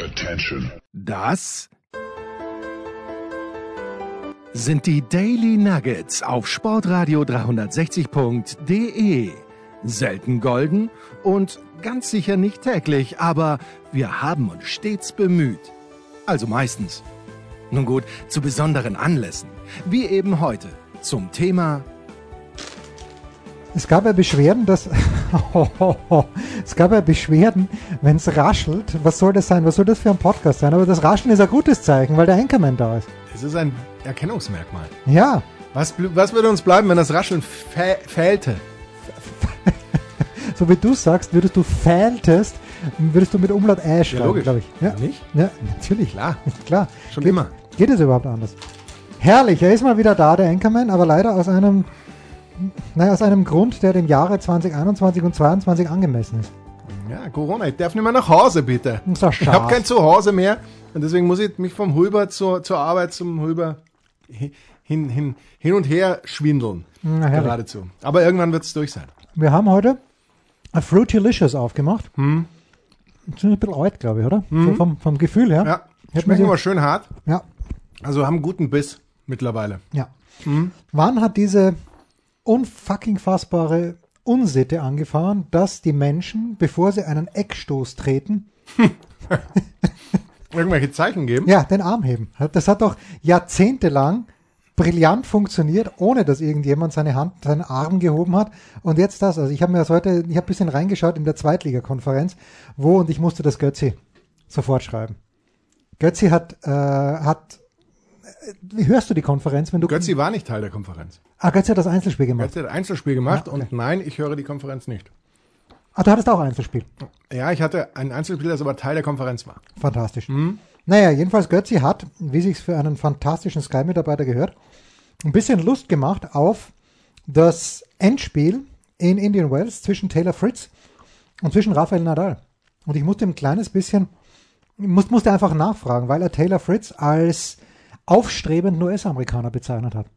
Attention. Das sind die Daily Nuggets auf Sportradio 360.de. Selten golden und ganz sicher nicht täglich, aber wir haben uns stets bemüht. Also meistens. Nun gut, zu besonderen Anlässen, wie eben heute zum Thema... Es gab ja Beschwerden, wenn es raschelt. Was soll das sein? Was soll das für ein Podcast sein? Aber das Rascheln ist ein gutes Zeichen, weil der Anchorman da ist. Es ist ein Erkennungsmerkmal. Ja. Was würde uns bleiben, wenn das Rascheln fehlte? So wie du sagst, würdest du mit Umlaut Ä schreiben, logisch. glaube ich. Ja. Nicht? Ja, natürlich. Klar. Schon immer. Geht es überhaupt anders? Herrlich, er ist mal wieder da, der Anchorman, aber leider aus einem Grund, der dem Jahre 2021 und 2022 angemessen ist. Ja, Corona, ich darf nicht mehr nach Hause, bitte. Das ist doch Ich schade. habe kein Zuhause mehr und deswegen muss ich mich vom Huber zur Arbeit zum Huber hin und her schwindeln. Na, herrlich. Geradezu. Aber irgendwann wird es durch sein. Wir haben heute ein Fruitylicious aufgemacht. Sind ein bisschen alt, glaube ich, oder? So vom Gefühl her. Ja, Hätten schmecken wir- immer schön hart. Ja, Also haben guten Biss mittlerweile. ja. Wann hat diese unfucking fassbare Unsitte angefahren, dass die Menschen, bevor sie einen Eckstoß treten, Irgendwelche Zeichen geben? ja, den Arm heben? Das hat doch jahrzehntelang brillant funktioniert, ohne dass irgendjemand seinen Arm gehoben hat. Und jetzt das. Also ich habe ein bisschen reingeschaut in der Zweitligakonferenz, und ich musste das Götzi sofort schreiben. Götzi hat wie hörst du die Konferenz, wenn du... Götzi war nicht Teil der Konferenz. Götzi hat das Einzelspiel gemacht. Götzi hat ein Einzelspiel gemacht Ja, okay. und nein, ich höre die Konferenz nicht. Du hattest auch Einzelspiel. Ja, ich hatte ein Einzelspiel, das aber Teil der Konferenz war. Fantastisch. Naja, jedenfalls Götzi hat, wie sich's für einen fantastischen Sky-Mitarbeiter gehört, ein bisschen Lust gemacht auf das Endspiel in Indian Wells zwischen Taylor Fritz und zwischen Rafael Nadal. Und ich musste musste einfach nachfragen, weil er Taylor Fritz als aufstrebenden US-Amerikaner bezeichnet hat.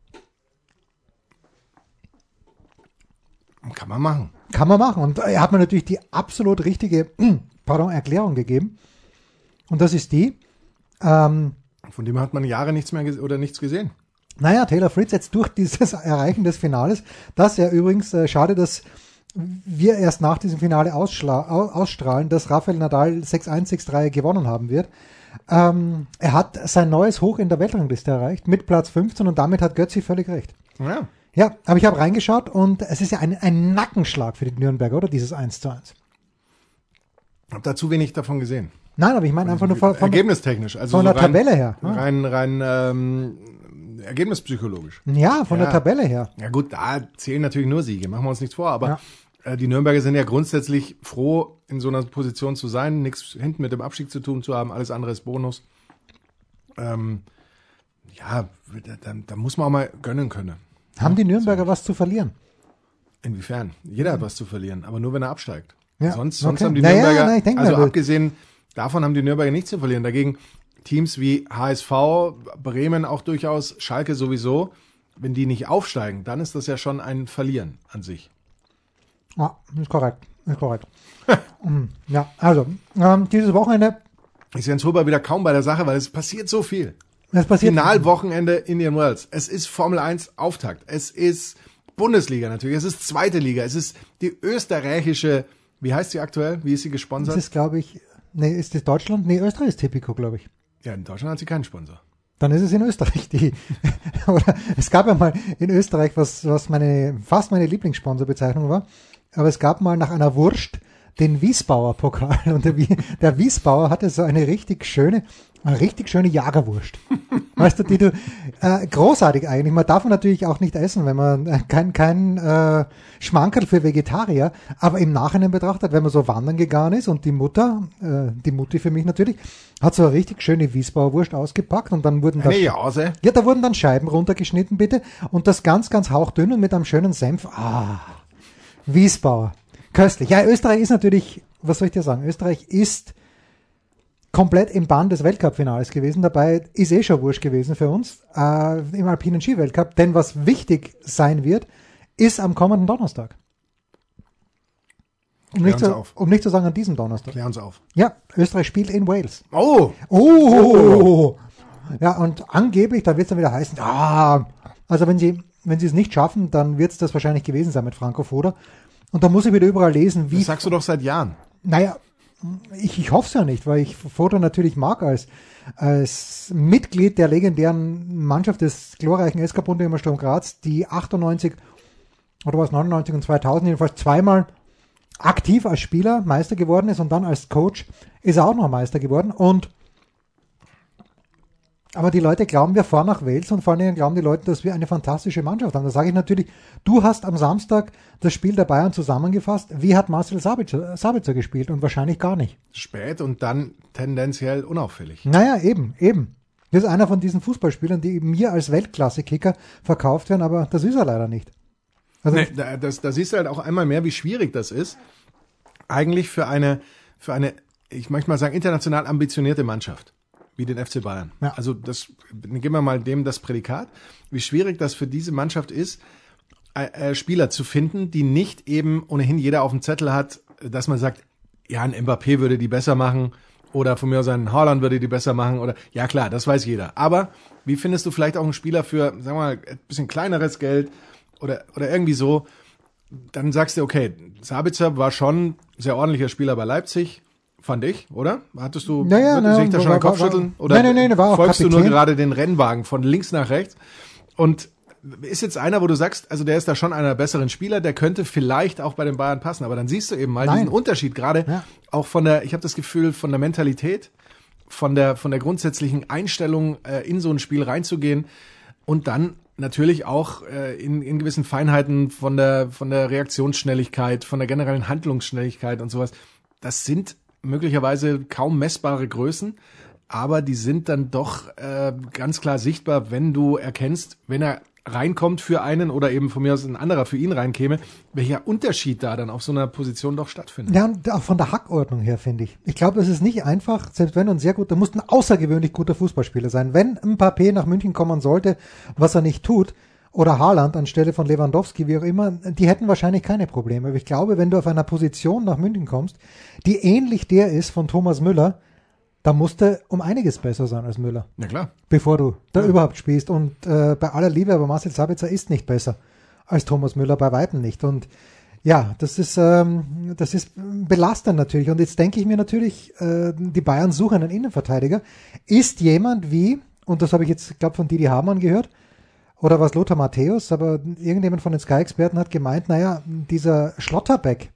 Kann man machen. Kann man machen. Und er hat mir natürlich die absolut richtige Erklärung gegeben. Und das ist die, Von dem hat man Jahre nichts gesehen. naja, Taylor Fritz jetzt durch dieses Erreichen des Finales, das ja übrigens, schade, dass wir erst nach diesem Finale ausstrahlen, dass Rafael Nadal 6-1, 6-3 gewonnen haben wird. Er hat sein neues Hoch in der Weltrangliste erreicht, mit Platz 15 und damit hat Götzi völlig recht. Ja. Ja, aber ich habe reingeschaut und es ist ja ein Nackenschlag für die Nürnberger, oder? Dieses 1:1. Hab da zu wenig davon gesehen. Nein, aber ich meine einfach nur von Ergebnistechnisch. Also von so der Tabelle her. Rein ergebnispsychologisch. Ja, von der Tabelle her. Ja gut, da zählen natürlich nur Siege, machen wir uns nichts vor. Aber die Nürnberger sind ja grundsätzlich froh, in so einer Position zu sein, nichts hinten mit dem Abstieg zu tun zu haben, alles andere ist Bonus. Da muss man auch mal gönnen können. Haben die Nürnberger was zu verlieren? Inwiefern? Jeder hat was zu verlieren, aber nur wenn er absteigt. Ja, Sonst okay. haben die Naja, Nürnberger, nein, ich denke also mal, abgesehen davon haben die Nürnberger nichts zu verlieren. Dagegen Teams wie HSV, Bremen auch durchaus, Schalke sowieso, wenn die nicht aufsteigen, dann ist das ja schon ein Verlieren an sich. Ja, ist korrekt. Ja, also, dieses Wochenende, Ist Jens Huber wieder kaum bei der Sache, weil es passiert so viel. es passiert. Finalwochenende Indian Wells. Es ist Formel 1 Auftakt. Es ist Bundesliga natürlich. Es ist zweite Liga. Es ist die österreichische, wie heißt sie aktuell? Wie ist sie Das gesponsert? ist, glaube ich, ist das Deutschland? Nee, Österreich ist Tipico, glaube ich. Ja, in Deutschland hat sie keinen Sponsor. Dann ist es in Österreich oder es gab ja mal in Österreich, was fast meine Lieblingssponsorbezeichnung war, aber es gab mal nach einer Wurst den Wiesbauer Pokal und der Wiesbauer hatte so eine richtig schöne Jagerwurst. Weißt du, die du großartig eigentlich. Man darf natürlich auch nicht essen, wenn man kein Schmankerl für Vegetarier, aber im Nachhinein betrachtet, wenn man so wandern gegangen ist und die Mutti für mich natürlich, hat so eine richtig schöne Wiesbauer Wurst ausgepackt und dann wurden da wurden dann Scheiben runtergeschnitten, bitte, und das ganz, ganz hauchdünn und mit einem schönen Senf. Wiesbauer. Köstlich. Ja, Österreich ist natürlich, was soll ich dir sagen, Österreich ist komplett im Bann des Weltcup-Finales gewesen. Dabei ist schon wurscht gewesen für uns im alpinen Ski-Weltcup. Denn was wichtig sein wird, ist am kommenden Donnerstag. Um nicht zu sagen an diesem Donnerstag. Klär uns auf. Ja, Österreich spielt in Wales. Oh! Ja, und angeblich, da wird es dann wieder heißen, also wenn sie es nicht schaffen, dann wird es das wahrscheinlich gewesen sein mit Franco Foda. Und da muss ich wieder überall lesen, wie... Das sagst du doch seit Jahren. Naja, ich hoffe es ja nicht, weil ich Foda natürlich mag als Mitglied der legendären Mannschaft des glorreichen SK Bundesemer Sturm Graz, die 98 oder was 99 und 2000 jedenfalls zweimal aktiv als Spieler Meister geworden ist und dann als Coach ist er auch noch Meister geworden. Aber die Leute glauben, wir fahren nach Wales und vor allen Dingen glauben die Leute, dass wir eine fantastische Mannschaft haben. Da sage ich natürlich, du hast am Samstag das Spiel der Bayern zusammengefasst. Wie hat Marcel Sabitzer gespielt? Und wahrscheinlich gar nicht. Spät und dann tendenziell unauffällig. Naja, eben. Das ist einer von diesen Fußballspielern, die mir als Weltklasse-Kicker verkauft werden, aber das ist er leider nicht. Also Nee, da siehst du halt auch einmal mehr, wie schwierig das ist. Eigentlich für eine, ich möchte mal sagen, international ambitionierte Mannschaft. Wie den FC Bayern. Ja. Also geben wir mal dem das Prädikat, wie schwierig das für diese Mannschaft ist, Spieler zu finden, die nicht eben ohnehin jeder auf dem Zettel hat, dass man sagt, ja, ein Mbappé würde die besser machen oder von mir aus ein Haaland würde die besser machen oder, ja klar, das weiß jeder. Aber wie findest du vielleicht auch einen Spieler für, sagen wir mal, ein bisschen kleineres Geld oder irgendwie so, dann sagst du, okay, Sabitzer war schon ein sehr ordentlicher Spieler bei Leipzig, fand ich, oder? Hattest du, sehe ich da schon ein Kopfschütteln? Oder nein, war auch folgst Kapitän. du nur gerade den Rennwagen von links nach rechts? Und ist jetzt einer, wo du sagst, also der ist da schon einer der besseren Spieler, der könnte vielleicht auch bei den Bayern passen, aber dann siehst du eben mal diesen Unterschied gerade, auch ich habe das Gefühl, von der Mentalität, von der grundsätzlichen Einstellung, in so ein Spiel reinzugehen und dann natürlich auch in gewissen Feinheiten von der Reaktionsschnelligkeit, von der generellen Handlungsschnelligkeit und sowas. Das sind möglicherweise kaum messbare Größen, aber die sind dann doch ganz klar sichtbar, wenn du erkennst, wenn er reinkommt für einen oder eben von mir aus ein anderer für ihn reinkäme, welcher Unterschied da dann auf so einer Position doch stattfindet. Ja, und auch von der Hackordnung her, finde ich. Ich glaube, es ist nicht einfach, selbst wenn du da musst ein außergewöhnlich guter Fußballspieler sein. Wenn Mbappé nach München kommen sollte, was er nicht tut, oder Haaland anstelle von Lewandowski, wie auch immer, die hätten wahrscheinlich keine Probleme. Aber ich glaube, wenn du auf einer Position nach München kommst, die ähnlich der ist von Thomas Müller, da musst du um einiges besser sein als Müller. Ja klar. Bevor du da überhaupt spielst. Und bei aller Liebe, aber Marcel Sabitzer ist nicht besser als Thomas Müller, bei Weitem nicht. Und ja, das ist belastend natürlich. Und jetzt denke ich mir natürlich, die Bayern suchen einen Innenverteidiger. Ist jemand wie, und das habe ich jetzt, glaube von Didi Hamann gehört, oder was Lothar Matthäus, aber irgendjemand von den Sky-Experten hat gemeint, naja, dieser Schlotterbeck.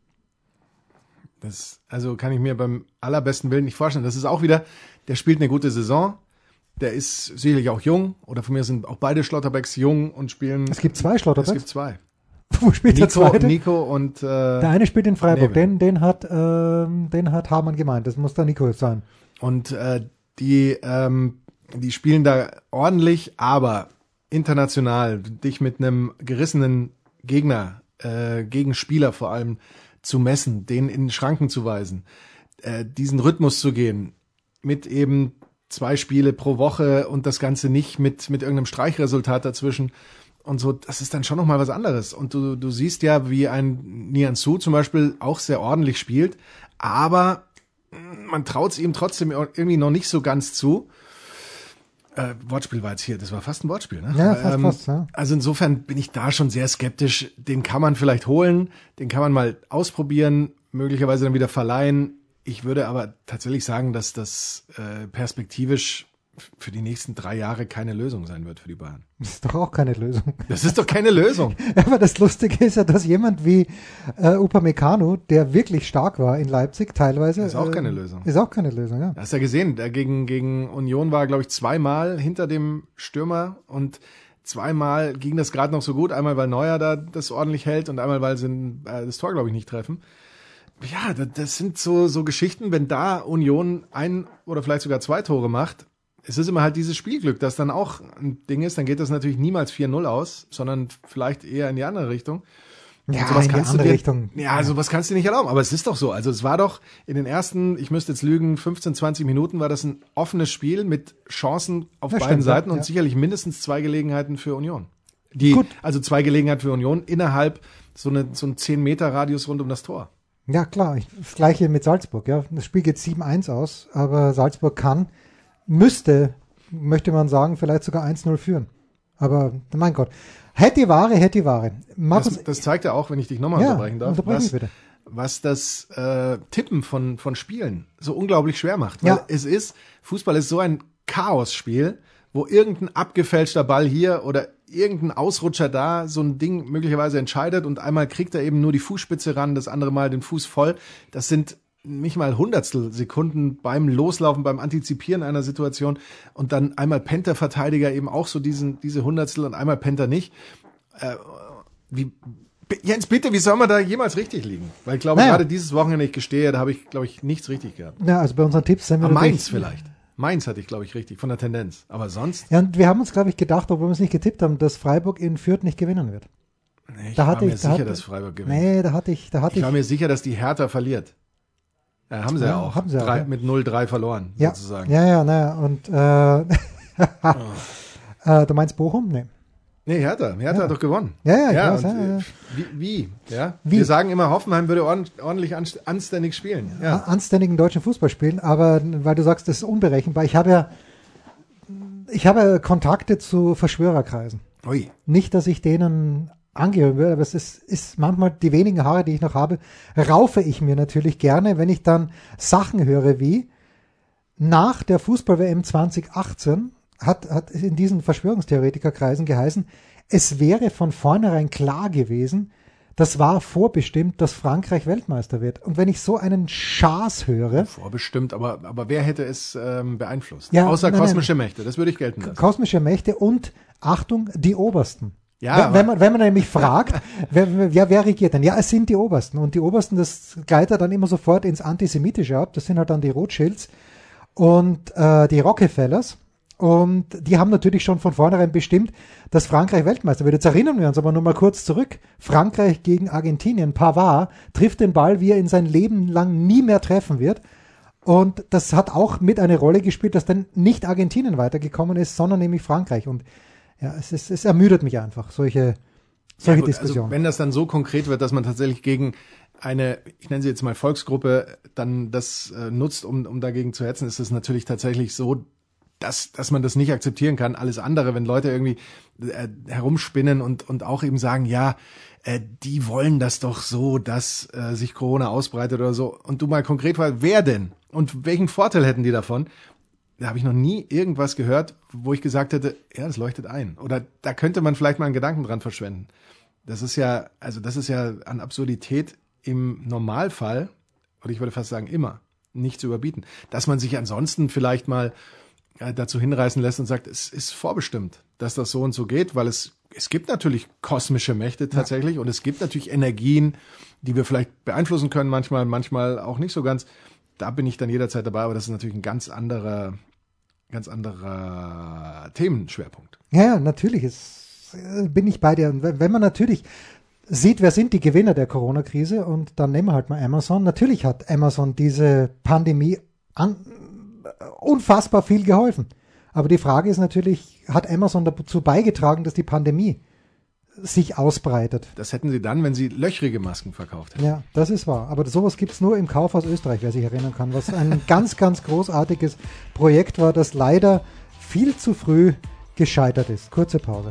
Also kann ich mir beim allerbesten Willen nicht vorstellen. Das ist auch wieder, der spielt eine gute Saison, der ist sicherlich auch jung, oder von mir sind auch beide Schlotterbecks jung und spielen. Es gibt zwei Schlotterbecks? Es gibt zwei. Wo spielt der zweite? Nico und der eine spielt in Freiburg, den hat Hamann gemeint, das muss der Nico sein. Und die spielen da ordentlich, aber international dich mit einem gerissenen Gegenspieler vor allem zu messen, den in Schranken zu weisen, diesen Rhythmus zu gehen, mit eben 2 Spiele pro Woche und das Ganze nicht mit irgendeinem Streichresultat dazwischen und so, das ist dann schon nochmal was anderes. Und du siehst ja, wie ein Nianzou zum Beispiel auch sehr ordentlich spielt, aber man traut es ihm trotzdem irgendwie noch nicht so ganz zu. Wortspiel war jetzt hier, das war fast ein Wortspiel, ne? Ja, fast, ja. Also insofern bin ich da schon sehr skeptisch. Den kann man vielleicht holen, den kann man mal ausprobieren, möglicherweise dann wieder verleihen. Ich würde aber tatsächlich sagen, dass das perspektivisch für die nächsten 3 Jahre keine Lösung sein wird für die Bayern. Das ist doch auch keine Lösung. Das ist doch keine Lösung. Aber das Lustige ist ja, dass jemand wie Upamecano, der wirklich stark war in Leipzig teilweise. Das ist auch keine Lösung. Ist auch keine Lösung, ja. Hast du ja gesehen, gegen Union war, glaube ich, 2-mal hinter dem Stürmer und 2-mal ging das gerade noch so gut. Einmal, weil Neuer da das ordentlich hält und einmal, weil sie das Tor, glaube ich, nicht treffen. Ja, das sind so Geschichten, wenn da Union 1 oder vielleicht sogar 2 Tore macht. Es ist immer halt dieses Spielglück, das dann auch ein Ding ist, dann geht das natürlich niemals 4-0 aus, sondern vielleicht eher in die andere Richtung. Ja, in die andere Richtung. Ja, sowas kannst du dir nicht erlauben, aber es ist doch so. Also es war doch in den ersten, ich müsste jetzt lügen, 15, 20 Minuten war das ein offenes Spiel mit Chancen auf beiden Seiten und sicherlich mindestens 2 Gelegenheiten für Union. Also 2 Gelegenheiten für Union innerhalb so ein 10-Meter-Radius rund um das Tor. Ja, klar. Das Gleiche mit Salzburg. Ja, das Spiel geht 7-1 aus, aber Salzburg müsste, möchte man sagen, vielleicht sogar 1-0 führen. Aber, mein Gott. Hätte Ware. Das zeigt ja auch, wenn ich dich nochmal unterbrechen darf, was das Tippen von Spielen so unglaublich schwer macht. Weil Fußball ist so ein Chaosspiel, wo irgendein abgefälschter Ball hier oder irgendein Ausrutscher da so ein Ding möglicherweise entscheidet und einmal kriegt er eben nur die Fußspitze ran, das andere Mal den Fuß voll. Das sind nicht mal Hundertstel Sekunden beim Loslaufen, beim Antizipieren einer Situation und dann einmal pennt der Verteidiger eben auch so diese Hundertstel und einmal pennt er nicht. Jens, bitte, wie soll man da jemals richtig liegen? Weil ich glaube, gerade dieses Wochenende, ich gestehe, da habe ich, glaube ich, nichts richtig gehabt. Ja, also bei unseren Tipps sind wir Mainz vielleicht. Mainz hatte ich, glaube ich, richtig, von der Tendenz. Aber sonst? Ja, und wir haben uns, glaube ich, gedacht, obwohl wir es nicht getippt haben, dass Freiburg in Fürth nicht gewinnen wird. Nee, ich war mir sicher, dass Freiburg gewinnt. Nee, da hatte ich. Ich war mir sicher, dass die Hertha verliert. Ja, haben sie ja auch. Haben sie auch. Mit 0-3 verloren, sozusagen. Ja, und du meinst Bochum? Nee. Nee, Hertha hat doch gewonnen. Ja. Wie? Wir sagen immer, Hoffenheim würde ordentlich anständig spielen. Ja. Anständigen deutschen Fußball spielen, aber weil du sagst, das ist unberechenbar. Ich habe Kontakte zu Verschwörerkreisen. Ui. Nicht, dass ich denen angehören würde, aber es ist manchmal die wenigen Haare, die ich noch habe, raufe ich mir natürlich gerne, wenn ich dann Sachen höre wie nach der Fußball-WM 2018 hat in diesen Verschwörungstheoretikerkreisen geheißen, es wäre von vornherein klar gewesen, das war vorbestimmt, dass Frankreich Weltmeister wird. Und wenn ich so einen Schaß höre... Vorbestimmt, aber wer hätte es beeinflusst? Ja, außer kosmische Mächte, das würde ich gelten lassen. Kosmische Mächte und, Achtung, die Obersten. Ja, wenn man nämlich fragt, wer regiert denn? Ja, es sind die Obersten. Und die Obersten, das gleitet dann immer sofort ins Antisemitische ab. Das sind halt dann die Rothschilds und die Rockefellers. Und die haben natürlich schon von vornherein bestimmt, dass Frankreich Weltmeister wird. Jetzt erinnern wir uns aber nur mal kurz zurück. Frankreich gegen Argentinien. Pavard trifft den Ball, wie er in sein Leben lang nie mehr treffen wird. Und das hat auch mit eine Rolle gespielt, dass dann nicht Argentinien weitergekommen ist, sondern nämlich Frankreich. Und ja, es ermüdet mich einfach, solche Diskussionen. Also wenn das dann so konkret wird, dass man tatsächlich gegen eine, ich nenne sie jetzt mal Volksgruppe, dann das nutzt, um dagegen zu hetzen, ist es natürlich tatsächlich so, dass man das nicht akzeptieren kann. Alles andere, wenn Leute irgendwie herumspinnen und auch eben sagen, die wollen das doch so, dass sich Corona ausbreitet oder so. Und du mal konkret fragst, wer denn? Und welchen Vorteil hätten die davon? Da habe ich noch nie irgendwas gehört, wo ich gesagt hätte, ja, das leuchtet ein. Oder da könnte man vielleicht mal einen Gedanken dran verschwenden. Das ist ja an Absurdität im Normalfall, oder ich würde fast sagen immer, nicht zu überbieten. Dass man sich ansonsten vielleicht mal dazu hinreißen lässt und sagt, es ist vorbestimmt, dass das so und so geht, weil es gibt natürlich kosmische Mächte tatsächlich und es gibt natürlich Energien, die wir vielleicht beeinflussen können, manchmal auch nicht so ganz. Da bin ich dann jederzeit dabei, aber das ist natürlich ein ganz anderer Themenschwerpunkt. Ja, natürlich bin ich bei dir. Und wenn man natürlich sieht, wer sind die Gewinner der Corona-Krise und dann nehmen wir halt mal Amazon. Natürlich hat Amazon diese Pandemie unfassbar viel geholfen. Aber die Frage ist natürlich, hat Amazon dazu beigetragen, dass die Pandemie sich ausbreitet? Das hätten sie dann, wenn sie löchrige Masken verkauft hätten. Ja, das ist wahr. Aber sowas gibt es nur im Kaufhaus Österreich, wer sich erinnern kann, was ein ganz, ganz großartiges Projekt war, das leider viel zu früh gescheitert ist. Kurze Pause.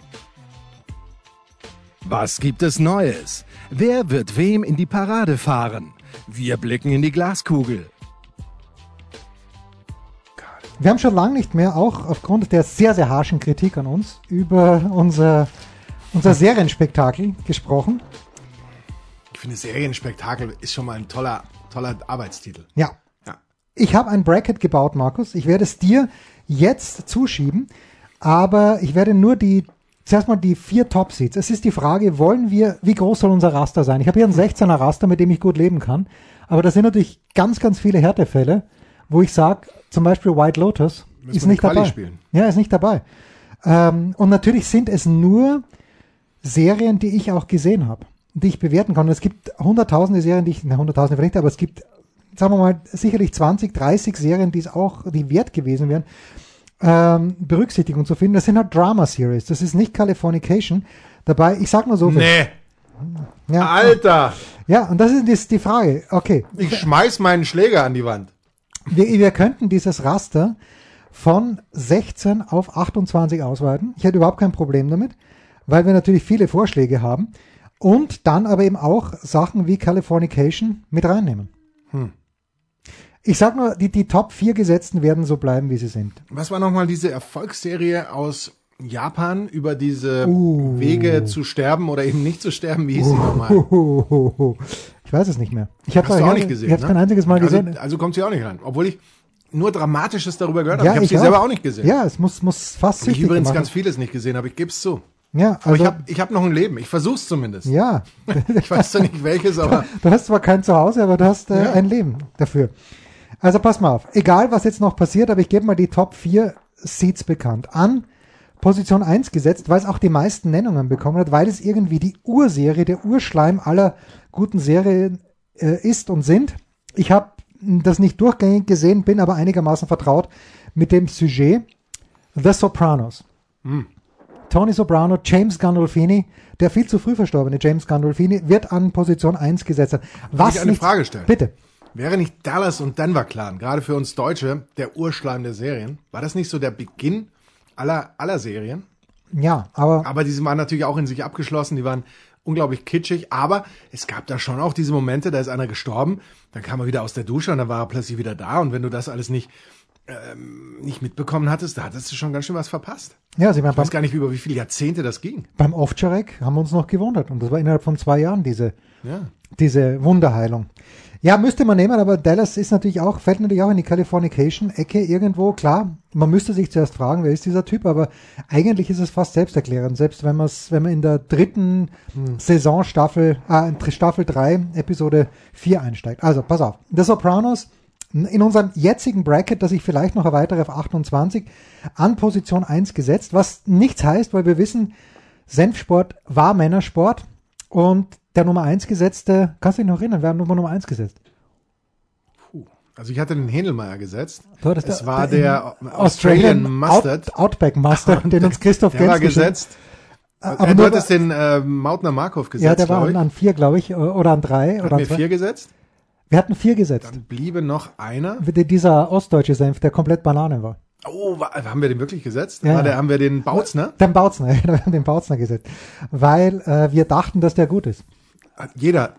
Was gibt es Neues? Wer wird wem in die Parade fahren? Wir blicken in die Glaskugel. Wir haben schon lange nicht mehr, auch aufgrund der sehr, sehr harschen Kritik an uns, über unser Serienspektakel gesprochen. Ich finde, Serienspektakel ist schon mal ein toller Arbeitstitel. Ja. Ich habe ein Bracket gebaut, Markus. Ich werde es dir jetzt zuschieben, aber ich werde nur zuerst mal die 4 Top-Seeds. Es ist die Frage, wie groß soll unser Raster sein? Ich habe hier einen 16er Raster, mit dem ich gut leben kann, aber da sind natürlich ganz, ganz viele Härtefälle, wo ich sage, zum Beispiel White Lotus ist nicht dabei. Spielen. Ja, ist nicht dabei. Und natürlich sind es nur Serien, die ich auch gesehen habe, die ich bewerten kann. Und es gibt hunderttausende Serien, hunderttausende vielleicht, aber es gibt, sagen wir mal, sicherlich 20, 30 Serien, die wert gewesen wären, Berücksichtigung zu finden. Das sind halt Drama-Series. Das ist nicht Californication. Dabei, ich sag mal so. Nee. Ja, Alter! Ja, und das ist die Frage. Okay. Ich schmeiß meinen Schläger an die Wand. Wir könnten dieses Raster von 16 auf 28 ausweiten. Ich hätte überhaupt kein Problem damit, weil wir natürlich viele Vorschläge haben und dann aber eben auch Sachen wie Californication mit reinnehmen. Ich sag nur, die Top 4 Gesetzten werden so bleiben, wie sie sind. Was war nochmal diese Erfolgsserie aus Japan über diese Wege zu sterben oder eben nicht zu sterben? Wie hieß sie nochmal? Ich weiß es nicht mehr. Ich habe auch nicht gesehen. Ich habe kein einziges Mal gesehen. Also kommt sie auch nicht rein. Obwohl ich nur Dramatisches darüber gehört habe. Ja, ich habe sie selber auch nicht gesehen. Ja, es muss fast ich übrigens ganz vieles nicht gesehen habe. Ich gebe es zu. Ja, also, aber ich hab noch ein Leben. Ich versuch's zumindest. Ja. Ich weiß zwar nicht welches, aber... Du hast zwar kein Zuhause, aber du hast ein Leben dafür. Also pass mal auf. Egal, was jetzt noch passiert, aber ich gebe mal die Top 4 Seeds bekannt. An Position 1 gesetzt, weil es auch die meisten Nennungen bekommen hat, weil es irgendwie die Urserie, der Urschleim aller guten Serien ist und sind. Ich habe das nicht durchgängig gesehen, bin aber einigermaßen vertraut mit dem Sujet. The Sopranos. Tony Soprano, James Gandolfini, der viel zu früh verstorbene James Gandolfini, wird an Position 1 gesetzt. Was ich eine Frage stellen? Bitte. Wäre nicht Dallas und Denver Clan, gerade für uns Deutsche, der Urschleim der Serien? War das nicht so der Beginn aller Serien? Ja, aber die waren natürlich auch in sich abgeschlossen, die waren unglaublich kitschig, aber es gab da schon auch diese Momente, da ist einer gestorben, dann kam er wieder aus der Dusche und dann war er plötzlich wieder da und wenn du das alles nicht mitbekommen hattest, da hattest du schon ganz schön was verpasst. Ja, ich weiß gar nicht, über wie viele Jahrzehnte das ging. Beim Ovtcharek haben wir uns noch gewundert und das war innerhalb von 2 Jahren diese Wunderheilung. Ja, müsste man nehmen, aber Dallas ist natürlich fällt natürlich auch in die Californication-Ecke irgendwo. Klar, man müsste sich zuerst fragen, wer ist dieser Typ, aber eigentlich ist es fast selbsterklärend, selbst wenn man in der 3. Saison Staffel 3, Episode 4 einsteigt. Also, pass auf. The Sopranos in unserem jetzigen Bracket, das ich vielleicht noch erweitere auf 28, an Position 1 gesetzt, was nichts heißt, weil wir wissen, Senfsport war Männersport und der Nummer 1 gesetzte, kannst du dich noch erinnern, wer hat Nummer 1 gesetzt? Also ich hatte den Händelmeier gesetzt. Es war der Australian Mustard. Outback Mustard, den uns Christoph Gens gesetzt. Aber du hattest den Mautner Markov gesetzt, ja, der war an 4, glaube ich, oder an 3. Hatten wir 4 gesetzt? Wir hatten 4 gesetzt. Dann bliebe noch einer. Dieser ostdeutsche Senf, der komplett Banane war. Oh, haben wir den wirklich gesetzt? Ja. Haben wir den Bautzner? Den Bautzner, wir haben den Bautzner gesetzt. Weil wir dachten, dass der gut ist. Jeder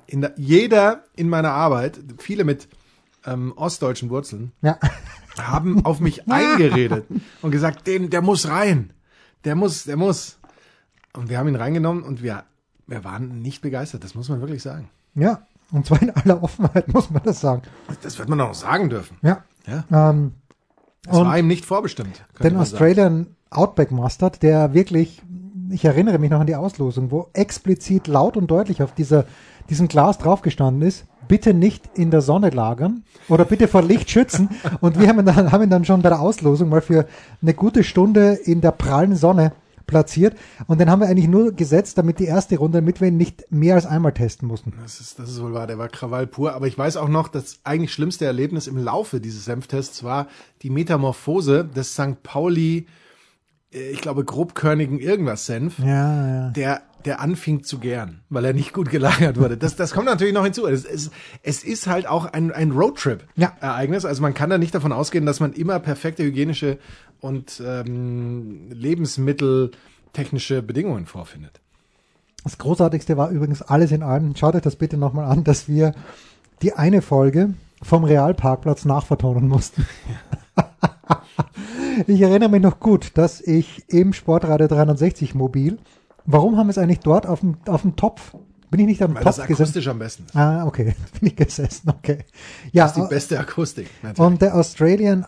in meiner Arbeit, viele mit ostdeutschen Wurzeln, haben auf mich eingeredet und gesagt, der muss rein. Der muss. Und wir haben ihn reingenommen und wir waren nicht begeistert, das muss man wirklich sagen. Ja, und zwar in aller Offenheit muss man das sagen. Das wird man auch sagen dürfen. Ja. Das war ihm nicht vorbestimmt. Den Australian Outback Mustard, der wirklich, ich erinnere mich noch an die Auslosung, wo explizit laut und deutlich auf diesem Glas draufgestanden ist, bitte nicht in der Sonne lagern oder bitte vor Licht schützen. Und wir haben ihn dann schon bei der Auslosung mal für eine gute Stunde in der prallen Sonne platziert. Und den haben wir eigentlich nur gesetzt, damit die erste Runde, damit wir ihn nicht mehr als einmal testen mussten. Das ist wohl wahr, der war Krawall pur. Aber ich weiß auch noch, das eigentlich schlimmste Erlebnis im Laufe dieses Senftests war die Metamorphose des St. Pauli, ich glaube, grobkörnigen Senf, der anfing zu gären, weil er nicht gut gelagert wurde. Das kommt natürlich noch hinzu. Es ist halt auch ein Roadtrip-Ereignis. Also man kann da nicht davon ausgehen, dass man immer perfekte hygienische und lebensmitteltechnische Bedingungen vorfindet. Das Großartigste war übrigens alles in allem, schaut euch das bitte nochmal an, dass wir die eine Folge vom Realparkplatz nachvertonen mussten. Ich erinnere mich noch gut, dass ich im Sportradio 360 mobil, warum haben wir es eigentlich dort auf dem Topf? Bin ich nicht am Topf gesessen? Das ist akustisch am besten. Ah, okay, bin ich gesessen, okay. Ja, das ist die beste Akustik. Natürlich. Und der Australian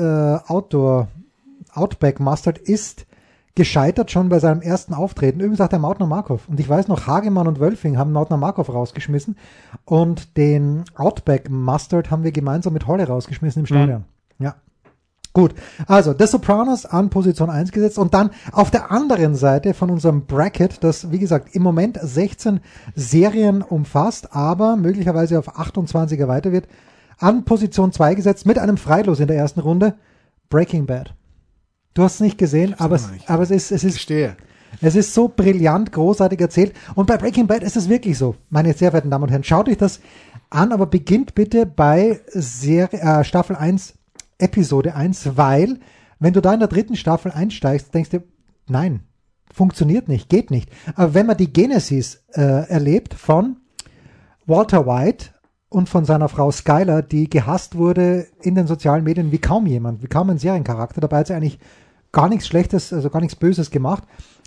Outback Mustard ist gescheitert schon bei seinem ersten Auftreten. Übrigens auch der Mautner Markov. Und ich weiß noch, Hagemann und Wölfing haben Mautner Markov rausgeschmissen und den Outback Mustard haben wir gemeinsam mit Holle rausgeschmissen im Stadion. Ja. Gut, also The Sopranos an Position 1 gesetzt und dann auf der anderen Seite von unserem Bracket, das wie gesagt im Moment 16 Serien umfasst, aber möglicherweise auf 28 erweitert wird, an Position 2 gesetzt mit einem Freilos in der ersten Runde, Breaking Bad. Du hast es nicht gesehen, aber es ist Verstehe. Es ist so brillant, großartig erzählt. Und bei Breaking Bad ist es wirklich so. Meine sehr verehrten Damen und Herren, schaut euch das an, aber beginnt bitte bei Staffel 1, Episode 1, weil, wenn du da in der 3. Staffel einsteigst, denkst du, nein, funktioniert nicht, geht nicht. Aber wenn man die Genesis erlebt von Walter White und von seiner Frau Skyler, die gehasst wurde in den sozialen Medien wie kaum jemand, wie kaum ein Seriencharakter, dabei hat sie eigentlich gar nichts Schlechtes, also gar nichts Böses gemacht.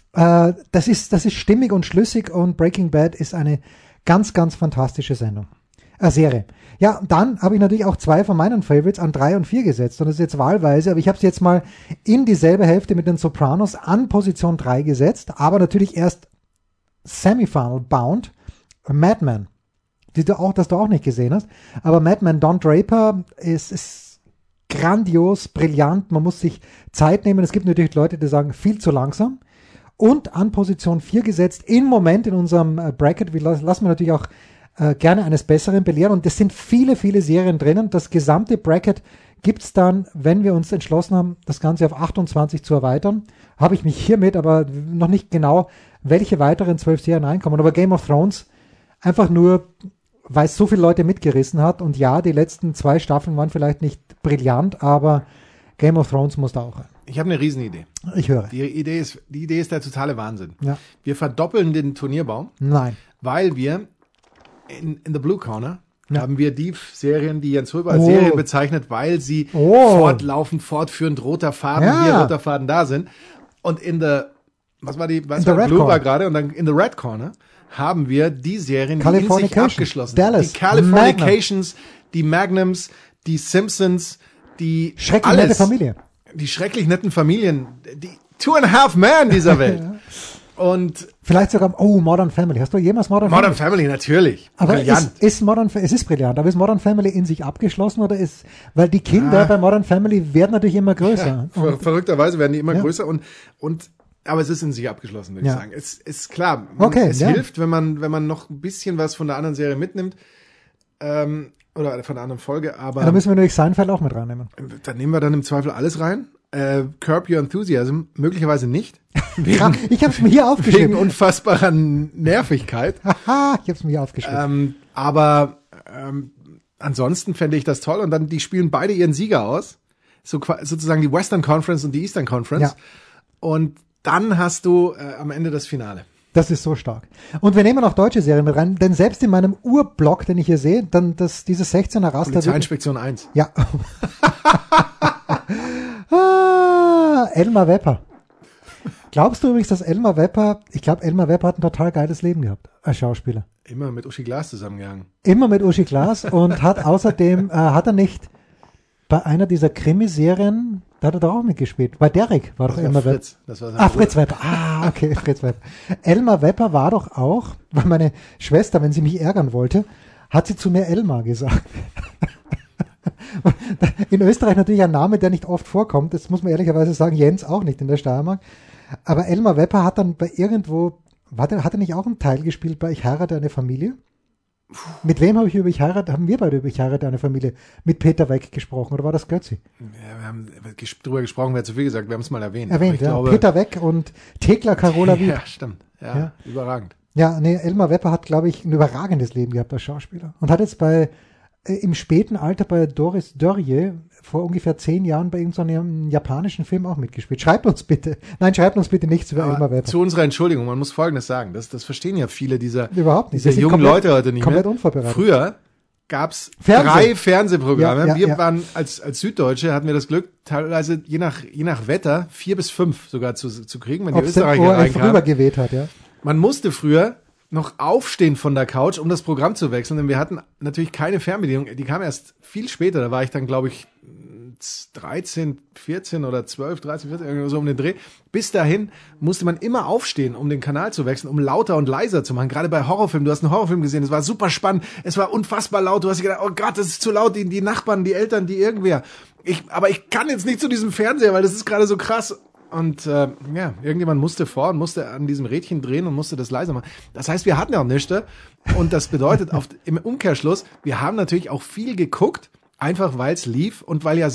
Das ist stimmig und schlüssig und Breaking Bad ist eine ganz, ganz fantastische Serie. Ja, dann habe ich natürlich auch 2 von meinen Favorites an 3 und 4 gesetzt und das ist jetzt wahlweise, aber ich habe es jetzt mal in dieselbe Hälfte mit den Sopranos an Position 3 gesetzt, aber natürlich erst Semifinal Bound, Mad Men, das du auch nicht gesehen hast, aber Mad Men, Don Draper ist grandios, brillant, man muss sich Zeit nehmen, es gibt natürlich Leute, die sagen, viel zu langsam und an Position 4 gesetzt, im Moment in unserem Bracket, lassen wir natürlich auch gerne eines Besseren belehren und es sind viele, viele Serien drinnen. Das gesamte Bracket gibt's dann, wenn wir uns entschlossen haben, das Ganze auf 28 zu erweitern. Habe ich mich hiermit, aber noch nicht genau, welche weiteren 12 Serien reinkommen. Aber Game of Thrones einfach nur, weil es so viele Leute mitgerissen hat und ja, die letzten 2 Staffeln waren vielleicht nicht brillant, aber Game of Thrones muss da auch rein. Ich habe eine Riesenidee. Ich höre. Die Idee ist der totale Wahnsinn. Ja. Wir verdoppeln den Turnierbaum. Nein. Weil wir in the Blue Corner haben wir die Serien, die Jens Röber als Serien bezeichnet, weil sie fortlaufend, fortführend roter Faden hier, roter Faden da sind. Und was war Blue war gerade, und dann in the Red Corner haben wir die Serien, die in sich abgeschlossen sind. Die Californications, die Magnums, die Simpsons, die schrecklich nette Familie. Die schrecklich netten Familien, die 2.5 Men dieser Welt. Und vielleicht sogar, Modern Family. Hast du jemals Modern Family? Natürlich. Aber brillant. Es ist brillant, aber ist Modern Family in sich abgeschlossen oder weil die Kinder bei Modern Family werden natürlich immer größer. Ja, verrückterweise werden die immer größer aber es ist in sich abgeschlossen, würde ich sagen. Es ist klar. Es hilft, wenn man noch ein bisschen was von der anderen Serie mitnimmt, oder von der anderen Folge, aber. Da müssen wir natürlich Seinfeld auch mit reinnehmen. Dann nehmen wir dann im Zweifel alles rein. Curb Your Enthusiasm möglicherweise nicht. Ich habe es mir hier aufgeschrieben. Wegen unfassbarer Nervigkeit. Haha, ich habe es mir hier aufgeschrieben. Aber ansonsten fände ich das toll. Und dann, die spielen beide ihren Sieger aus. Sozusagen die Western Conference und die Eastern Conference. Ja. Und dann hast du am Ende das Finale. Das ist so stark. Und wir nehmen auch deutsche Serien mit rein, denn selbst in meinem Urblock, den ich hier sehe, dann dieses 16er Raster. Polizeiinspektion 1. Ja. Elmar Wepper. Glaubst du übrigens, dass Elmar Wepper hat ein total geiles Leben gehabt als Schauspieler. Immer mit Uschi Glas zusammengehangen. Immer mit Uschi Glas und hat außerdem, hat er nicht bei einer dieser Krimiserien, da hat er doch auch mitgespielt. Bei Derek war doch Elmar Wepper. Fritz Wepper. Okay, Fritz Wepper. Elmar Wepper war doch auch, weil meine Schwester, wenn sie mich ärgern wollte, hat sie zu mir Elmar gesagt. In Österreich natürlich ein Name, der nicht oft vorkommt. Das muss man ehrlicherweise sagen, Jens auch nicht in der Steiermark. Aber Elmar Wepper hat dann hat er nicht auch einen Teil gespielt bei Ich heirate eine Familie? Mit wem haben wir beide über Ich heirate eine Familie mit Peter Weck gesprochen, oder war das Götzi? Ja, wir haben drüber gesprochen, wer zu viel gesagt, wir haben es mal erwähnt. Glaube, Peter Weck und Thekla Carola Wieb. Ja, stimmt. Ja, überragend. Ja, Elmar Wepper hat, glaube ich, ein überragendes Leben gehabt als Schauspieler und hat jetzt im späten Alter bei Doris Dörrie vor ungefähr 10 Jahren bei irgendeinem japanischen Film auch mitgespielt. Schreibt uns bitte nichts über Elmar Wepper. Zu unserer Entschuldigung, man muss Folgendes sagen, das verstehen ja viele dieser jungen Leute heute nicht komplett mehr. Unvorbereitet. Früher gab's 3 Fernsehprogramme. Wir waren als Süddeutsche, hatten wir das Glück, teilweise je nach Wetter 4 bis 5 sogar zu kriegen, wenn die Österreicher reinkamen. Rübergeweht hat, ja. Man musste früher noch aufstehen von der Couch, um das Programm zu wechseln, denn wir hatten natürlich keine Fernbedienung. Die kam erst viel später, da war ich dann, glaube ich, 13, 14 oder 12, 13, 14, irgendwie so um den Dreh. Bis dahin musste man immer aufstehen, um den Kanal zu wechseln, um lauter und leiser zu machen. Gerade bei Horrorfilmen. Du hast einen Horrorfilm gesehen, es war super spannend, es war unfassbar laut. Du hast gedacht, oh Gott, das ist zu laut, die Nachbarn, die Eltern, die irgendwer. Aber ich kann jetzt nicht zu diesem Fernseher, weil das ist gerade so krass. Und irgendjemand musste an diesem Rädchen drehen und musste das leiser machen. Das heißt, wir hatten ja auch nichts. Und das bedeutet im Umkehrschluss, wir haben natürlich auch viel geguckt, einfach weil es lief und weil ja sonst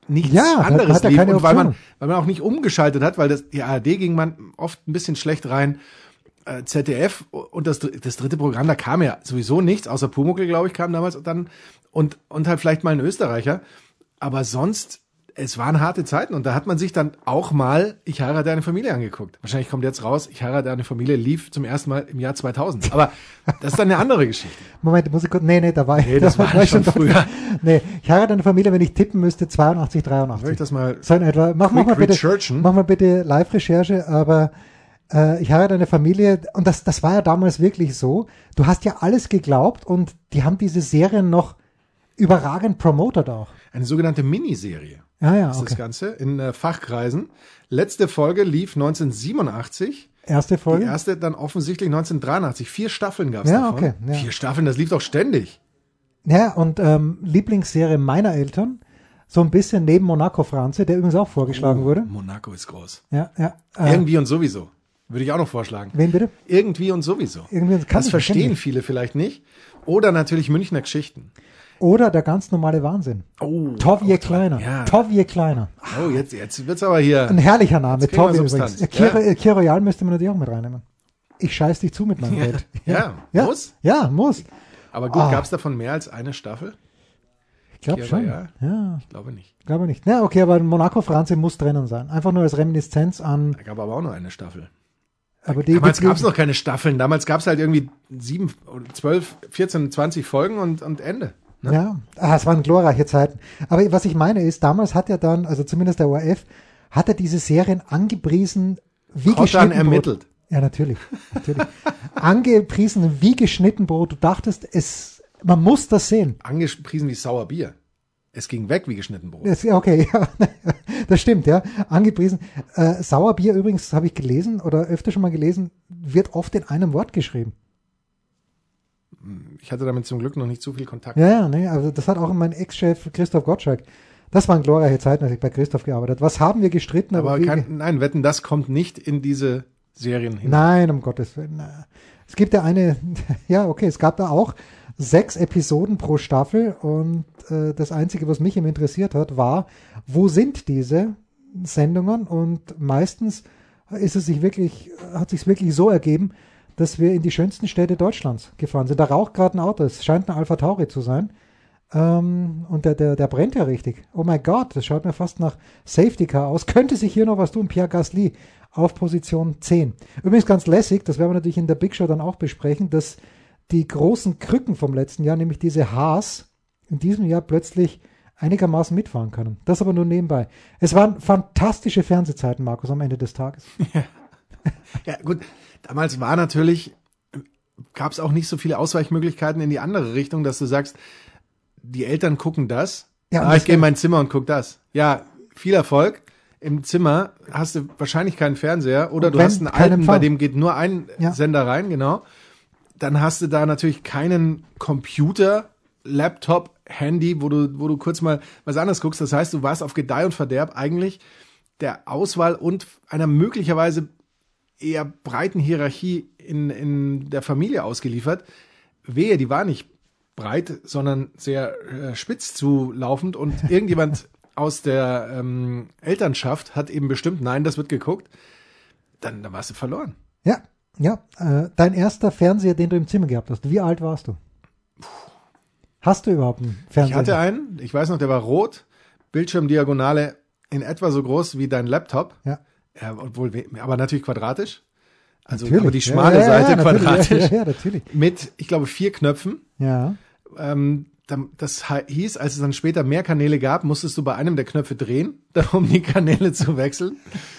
nichts Ja, anderes hat er lief keine und weil Option. man auch nicht umgeschaltet hat, weil die ARD ging man oft ein bisschen schlecht rein. ZDF und das dritte Programm, da kam ja sowieso nichts, außer Pumuckl, glaube ich, kam damals dann und halt vielleicht mal ein Österreicher. Aber sonst, es waren harte Zeiten und da hat man sich dann auch mal Ich heirate eine Familie angeguckt. Wahrscheinlich kommt jetzt raus, Ich heirate eine Familie lief zum ersten Mal im Jahr 2000. Aber das ist dann eine andere Geschichte. Moment, muss ich kurz, nee, da war ich. Nee, das war schon früher. Nee, Ich heirate eine Familie, wenn ich tippen müsste, 82, 83. Soll ich das mal so in etwa. Mach mal bitte Live-Recherche, aber Ich heirate eine Familie, und das war ja damals wirklich so, du hast ja alles geglaubt und die haben diese Serien noch überragend promotet auch. Eine sogenannte Miniserie. Ja, ist okay. das Ganze in Fachkreisen. Letzte Folge lief 1987. Erste Folge? Die erste dann offensichtlich 1983. 4 Staffeln gab es Ja, davon. okay, ja. 4 Staffeln, das lief doch ständig. Ja, und Lieblingsserie meiner Eltern, so ein bisschen neben Monaco Franze, der übrigens auch vorgeschlagen wurde. Monaco ist groß. Ja. Irgendwie und sowieso. Würde ich auch noch vorschlagen. Wen bitte? Irgendwie und sowieso. Das verstehen viele vielleicht nicht. Oder natürlich Münchner Geschichten. Oder der ganz normale Wahnsinn. Oh, Tovje Kleiner. Ja. Tovje Kleiner. Oh, jetzt wird's aber hier. Ein herrlicher Name, kriegen wir Tovje Substanz. übrigens. Kir Royal müsste man natürlich auch mit reinnehmen. Ich scheiß dich zu mit meinem Geld. Ja, muss. Ja, muss. Aber gut, gab's davon mehr als eine Staffel? Ich glaube schon. Royal? Ja, Ich glaube nicht. glaube nicht. Na, okay, aber Monaco Franze muss drinnen sein. Einfach nur als Reminiszenz an. Da gab aber auch nur eine Staffel. Aber die Damals gab's noch keine Staffeln. Damals gab's halt irgendwie 7, 12, 14, 20 Folgen und Ende. Ne? Ja, es waren glorreiche Zeiten. Aber was ich meine ist, damals hat ja dann, also zumindest der ORF, hat er diese Serien angepriesen, wie Kottan geschnitten ermittelt. Ja, natürlich. Angepriesen wie geschnitten Brot. Du dachtest, man muss das sehen. Angepriesen wie Sauerbier. Es ging weg wie geschnitten Brot. Okay, ja, das stimmt, ja. Angepriesen. Sauerbier übrigens, habe ich gelesen oder öfter schon mal gelesen, wird oft in einem Wort geschrieben. Ich hatte damit zum Glück noch nicht so viel Kontakt. Ja, nee, also das hat auch mein Ex-Chef Christoph Gottschalk. Das waren glorreiche Zeiten, als ich bei Christoph gearbeitet habe. Was haben wir gestritten? Aber nein, wetten, das kommt nicht in diese Serien hin. Nein, um Gottes Willen. Es gibt ja es gab da auch 6 Episoden pro Staffel und das Einzige, was mich interessiert hat, war, wo sind diese Sendungen? Und meistens hat es sich wirklich so ergeben, dass wir in die schönsten Städte Deutschlands gefahren sind. Da raucht gerade ein Auto, es scheint ein Alpha Tauri zu sein. Und der brennt ja richtig. Oh mein Gott, das schaut mir fast nach Safety Car aus. Könnte sich hier noch was tun? Pierre Gasly auf Position 10. Übrigens ganz lässig, das werden wir natürlich in der Big Show dann auch besprechen, dass die großen Krücken vom letzten Jahr, nämlich diese Haas, in diesem Jahr plötzlich einigermaßen mitfahren können. Das aber nur nebenbei. Es waren fantastische Fernsehzeiten, Markus, am Ende des Tages. Ja, gut. Damals gab es auch nicht so viele Ausweichmöglichkeiten in die andere Richtung, dass du sagst, die Eltern gucken das. Ja, ich gehe in mein Zimmer und guck das. Ja, viel Erfolg. Im Zimmer hast du wahrscheinlich keinen Fernseher oder du hast einen alten, bei dem geht nur ein Sender rein, genau. Dann hast du da natürlich keinen Computer, Laptop, Handy, wo du kurz mal was anderes guckst. Das heißt, du warst auf Gedeih und Verderb eigentlich der Auswahl und einer möglicherweise eher breiten Hierarchie in der Familie ausgeliefert. Wehe, die war nicht breit, sondern sehr spitz zulaufend und irgendjemand aus der Elternschaft hat eben bestimmt, nein, das wird geguckt, dann warst du verloren. Ja. Dein erster Fernseher, den du im Zimmer gehabt hast, wie alt warst du? Hast du überhaupt einen Fernseher? Ich hatte einen, ich weiß noch, der war rot, Bildschirmdiagonale in etwa so groß wie dein Laptop. Ja. Aber natürlich quadratisch. Also natürlich. aber die schmale Seite quadratisch. Ja, natürlich. Mit, ich glaube, 4 Knöpfen. Ja. Das hieß, als es dann später mehr Kanäle gab, musstest du bei einem der Knöpfe drehen, um die Kanäle zu wechseln.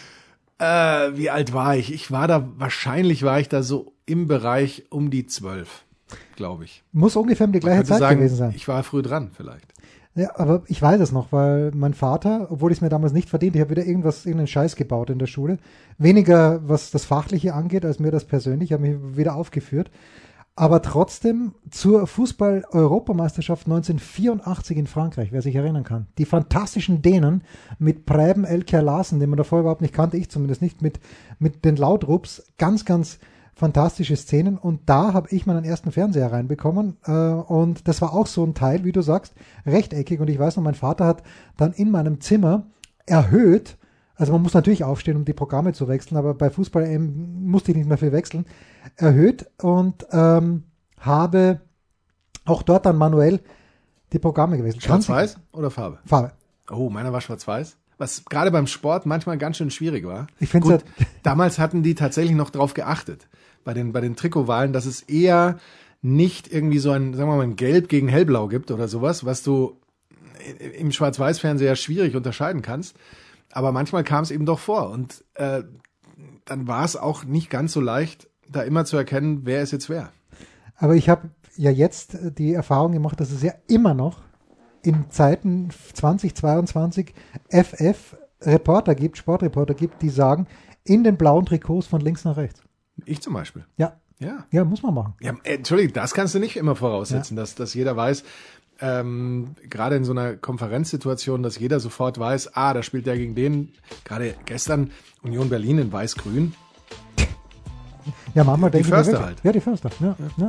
Wie alt war ich? Wahrscheinlich war ich da so im Bereich um die 12, glaube ich. Muss ungefähr um die gleiche Zeit gewesen sein. Ich war früh dran vielleicht. Ja, aber ich weiß es noch, weil mein Vater, obwohl ich es mir damals nicht verdient, ich habe wieder irgendeinen Scheiß gebaut in der Schule. Weniger, was das Fachliche angeht, als mir das persönlich. Ich habe mich wieder aufgeführt. Aber trotzdem zur Fußball-Europameisterschaft 1984 in Frankreich, wer sich erinnern kann. Die fantastischen Dänen mit Preben Elker Larsen, den man davor überhaupt nicht kannte, ich zumindest nicht, mit den Lautrups, ganz, ganz fantastische Szenen und da habe ich meinen ersten Fernseher reinbekommen und das war auch so ein Teil, wie du sagst, rechteckig und ich weiß noch, mein Vater hat dann in meinem Zimmer erhöht, also man muss natürlich aufstehen, um die Programme zu wechseln, aber bei Fußball musste ich nicht mehr viel wechseln, erhöht und habe auch dort dann manuell die Programme gewechselt. Schwarz-Weiß oder Farbe? Farbe. Oh, meiner war schwarz-weiß. Was gerade beim Sport manchmal ganz schön schwierig war. Ich finde damals hatten die tatsächlich noch drauf geachtet. Bei den Trikotwahlen, dass es eher nicht irgendwie so ein, sagen wir mal, ein Gelb gegen Hellblau gibt oder sowas, was du im Schwarz-Weiß-Fernseher schwierig unterscheiden kannst. Aber manchmal kam es eben doch vor. Und dann war es auch nicht ganz so leicht, da immer zu erkennen, wer ist jetzt wer. Aber ich habe ja jetzt die Erfahrung gemacht, dass es ja immer noch in Zeiten 2022 FF-Reporter gibt, Sportreporter gibt, die sagen, in den blauen Trikots von links nach rechts. Ich zum Beispiel. Ja. Ja, muss man machen. Ja, Entschuldigung, das kannst du nicht immer voraussetzen, dass jeder weiß, gerade in so einer Konferenzsituation, dass jeder sofort weiß, da spielt der gegen den. Gerade gestern Union Berlin in weiß-grün. Ja, manchmal die Förster halt. Ja, die Förster. Ja.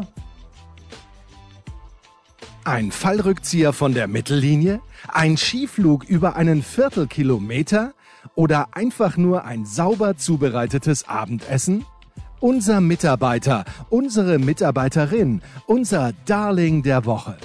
Ein Fallrückzieher von der Mittellinie? Ein Skiflug über einen Viertelkilometer? Oder einfach nur ein sauber zubereitetes Abendessen? Unser Mitarbeiter, unsere Mitarbeiterin, unser Darling der Woche.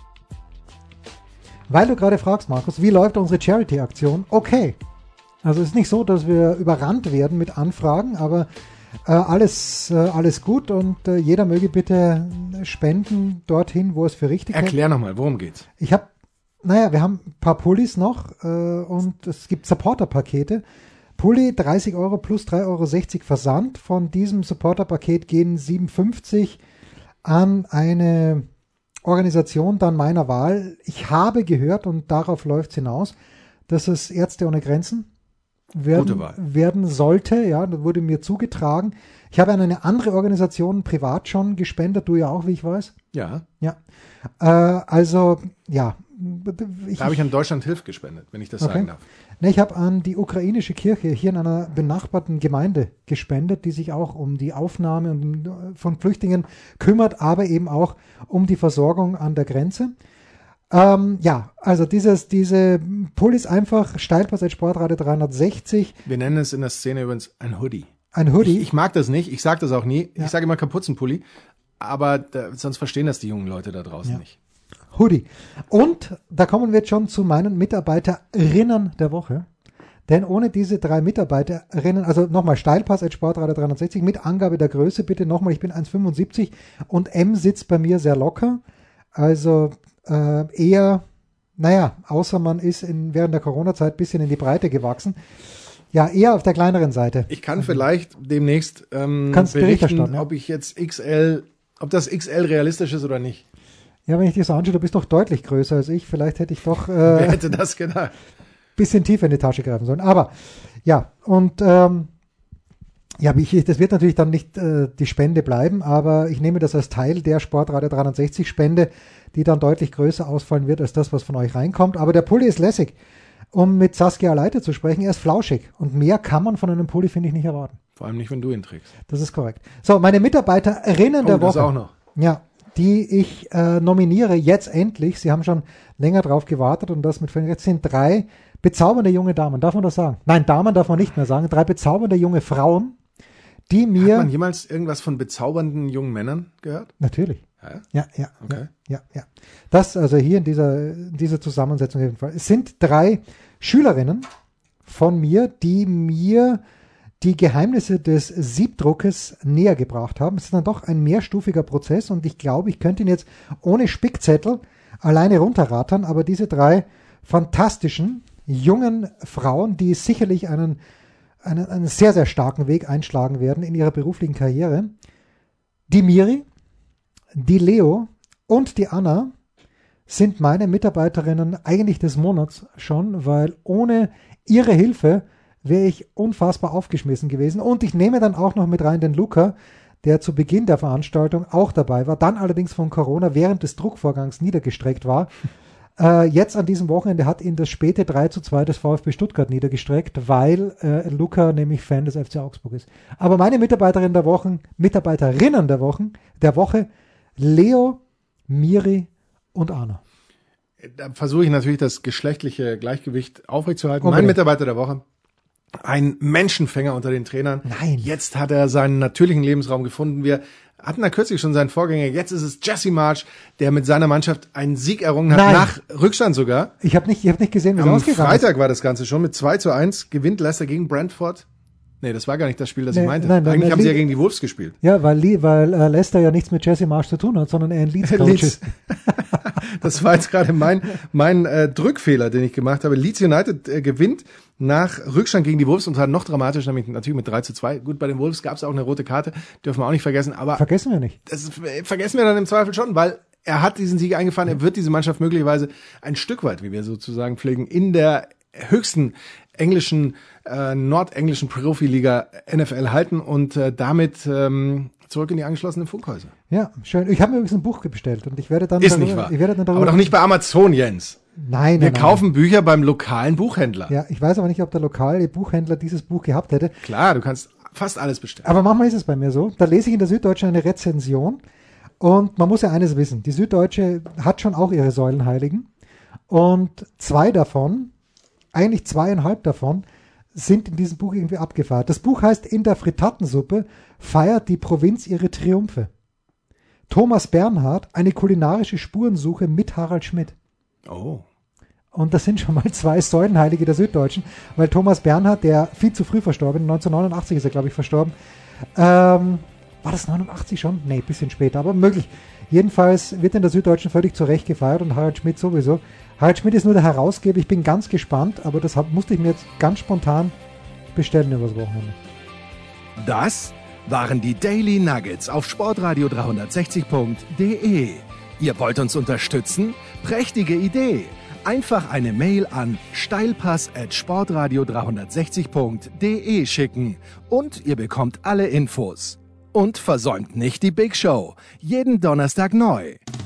Weil du gerade fragst, Markus, wie läuft unsere Charity-Aktion? Okay. Also es ist nicht so, dass wir überrannt werden mit Anfragen, aber alles gut und jeder möge bitte spenden dorthin, wo es für richtig ist. Erklär nochmal, worum geht's? Wir haben ein paar Pullis noch und es gibt Supporter-Pakete. Pulli 30 Euro plus 3,60 Euro Versand. Von diesem Supporter-Paket gehen 7,50 an eine Organisation dann meiner Wahl. Ich habe gehört, und darauf läuft es hinaus, dass es Ärzte ohne Grenzen werden sollte. Ja, das wurde mir zugetragen. Ich habe an eine andere Organisation privat schon gespendet, du ja auch, wie ich weiß. Ja. Ja. Da habe ich an Deutschland Hilft gespendet, wenn ich das sagen darf. Ich habe an die ukrainische Kirche hier in einer benachbarten Gemeinde gespendet, die sich auch um die Aufnahme von Flüchtlingen kümmert, aber eben auch um die Versorgung an der Grenze. Also diese Pullis einfach, Steilpass at Sportradio 360. Wir nennen es in der Szene übrigens ein Hoodie. Ein Hoodie? Ich mag das nicht, ich sage das auch nie. Ja. Ich sage immer Kapuzenpulli, aber sonst verstehen das die jungen Leute da draußen nicht. Hoodie. Und da kommen wir jetzt schon zu meinen Mitarbeiterinnen der Woche. Denn ohne diese 3 Mitarbeiterinnen, also nochmal Steilpass at Sportradio 360 mit Angabe der Größe, bitte nochmal, ich bin 1,75 und M sitzt bei mir sehr locker. Also außer man ist während der Corona-Zeit ein bisschen in die Breite gewachsen. Ja, eher auf der kleineren Seite. Ich kann vielleicht demnächst berichten, ob ich jetzt ob das XL realistisch ist oder nicht. Ja, wenn ich dir so anschaue, du bist doch deutlich größer als ich. Vielleicht hätte ich doch wer hätte das gedacht? Bisschen tiefer in die Tasche greifen sollen. Aber ja, und das wird natürlich dann nicht die Spende bleiben, aber ich nehme das als Teil der Sportradio 360 Spende, die dann deutlich größer ausfallen wird als das, was von euch reinkommt. Aber der Pulli ist lässig. Um mit Saskia Leite zu sprechen, er ist flauschig. Und mehr kann man von einem Pulli, finde ich, nicht erwarten. Vor allem nicht, wenn du ihn trägst. Das ist korrekt. So, meine Mitarbeiterinnen der Woche. Das auch noch. Ja, die ich nominiere jetzt endlich. Sie haben schon länger drauf gewartet und das mit vielen Recht sind 3 bezaubernde junge Damen. Darf man das sagen? Nein, Damen darf man nicht mehr sagen. 3 bezaubernde junge Frauen, die mir... Hat man jemals irgendwas von bezaubernden jungen Männern gehört? Natürlich. Ja. Okay. Ja. Das also hier in dieser Zusammensetzung auf jeden Fall. Es sind 3 Schülerinnen von mir, die mir die Geheimnisse des Siebdruckes näher gebracht haben. Es ist dann doch ein mehrstufiger Prozess und ich glaube, ich könnte ihn jetzt ohne Spickzettel alleine runterrattern, aber diese 3 fantastischen jungen Frauen, die sicherlich einen sehr, sehr starken Weg einschlagen werden in ihrer beruflichen Karriere, die Miri, die Leo und die Anna sind meine Mitarbeiterinnen eigentlich des Monats schon, weil ohne ihre Hilfe wäre ich unfassbar aufgeschmissen gewesen. Und ich nehme dann auch noch mit rein den Luca, der zu Beginn der Veranstaltung auch dabei war, dann allerdings von Corona während des Druckvorgangs niedergestreckt war. Jetzt an diesem Wochenende hat ihn das späte 3:2 des VfB Stuttgart niedergestreckt, weil Luca nämlich Fan des FC Augsburg ist. Aber meine Mitarbeiterinnen der Woche, Leo, Miri und Anna. Da versuche ich natürlich das geschlechtliche Gleichgewicht aufrechtzuerhalten. Mein Mitarbeiter der Woche, ein Menschenfänger unter den Trainern. Nein. Jetzt hat er seinen natürlichen Lebensraum gefunden. Wir hatten da kürzlich schon seinen Vorgänger. Jetzt ist es Jesse Marsch, der mit seiner Mannschaft einen Sieg errungen hat, nach Rückstand sogar. Ich habe nicht gesehen, wie es ausgegangen ist. Am Freitag war das Ganze schon mit 2:1. Gewinnt Leicester gegen Brentford. Nee, das war gar nicht das Spiel, das ich meinte. Eigentlich haben sie ja gegen die Wolves gespielt. Ja, weil Leicester ja nichts mit Jesse Marsch zu tun hat, sondern er ein Leeds-Coach ist. Das war jetzt gerade mein Drückfehler, den ich gemacht habe. Leeds United gewinnt nach Rückstand gegen die Wolves und hat noch dramatisch, nämlich natürlich mit 3:2. Gut, bei den Wolves gab es auch eine rote Karte, dürfen wir auch nicht vergessen. Aber vergessen wir nicht. Das vergessen wir dann im Zweifel schon, weil er hat diesen Sieg eingefahren. Er wird diese Mannschaft möglicherweise ein Stück weit, wie wir sozusagen pflegen, in der höchsten nordenglischen Profiliga NFL halten und damit zurück in die angeschlossenen Funkhäuser. Ja, schön. Ich habe mir übrigens ein Buch bestellt und ich werde dann Ist nicht wahr. Aber doch nicht bei Amazon, Jens. Nein. Wir kaufen Bücher beim lokalen Buchhändler. Ja, ich weiß aber nicht, ob der lokale Buchhändler dieses Buch gehabt hätte. Klar, du kannst fast alles bestellen. Aber manchmal ist es bei mir so. Da lese ich in der Süddeutschen eine Rezension und man muss ja eines wissen. Die Süddeutsche hat schon auch ihre Säulenheiligen und 2 davon, eigentlich 2,5 davon, sind in diesem Buch irgendwie abgefeiert. Das Buch heißt In der Frittatensuppe feiert die Provinz ihre Triumphe. Thomas Bernhard, eine kulinarische Spurensuche mit Harald Schmidt. Oh. Und das sind schon mal 2 Säulenheilige der Süddeutschen, weil Thomas Bernhard, der viel zu früh verstorben, 1989 ist er, glaube ich, verstorben. War das 89 schon? Nee, ein bisschen später, aber möglich. Jedenfalls wird in der Süddeutschen völlig zu Recht gefeiert und Harald Schmidt sowieso. Harald Schmidt ist nur der Herausgeber, ich bin ganz gespannt, aber das musste ich mir jetzt ganz spontan bestellen übers Wochenende. Das waren die Daily Nuggets auf sportradio 360.de. Ihr wollt uns unterstützen? Prächtige Idee! Einfach eine Mail an steilpass@sportradio360.de schicken und ihr bekommt alle Infos. Und versäumt nicht die Big Show. Jeden Donnerstag neu.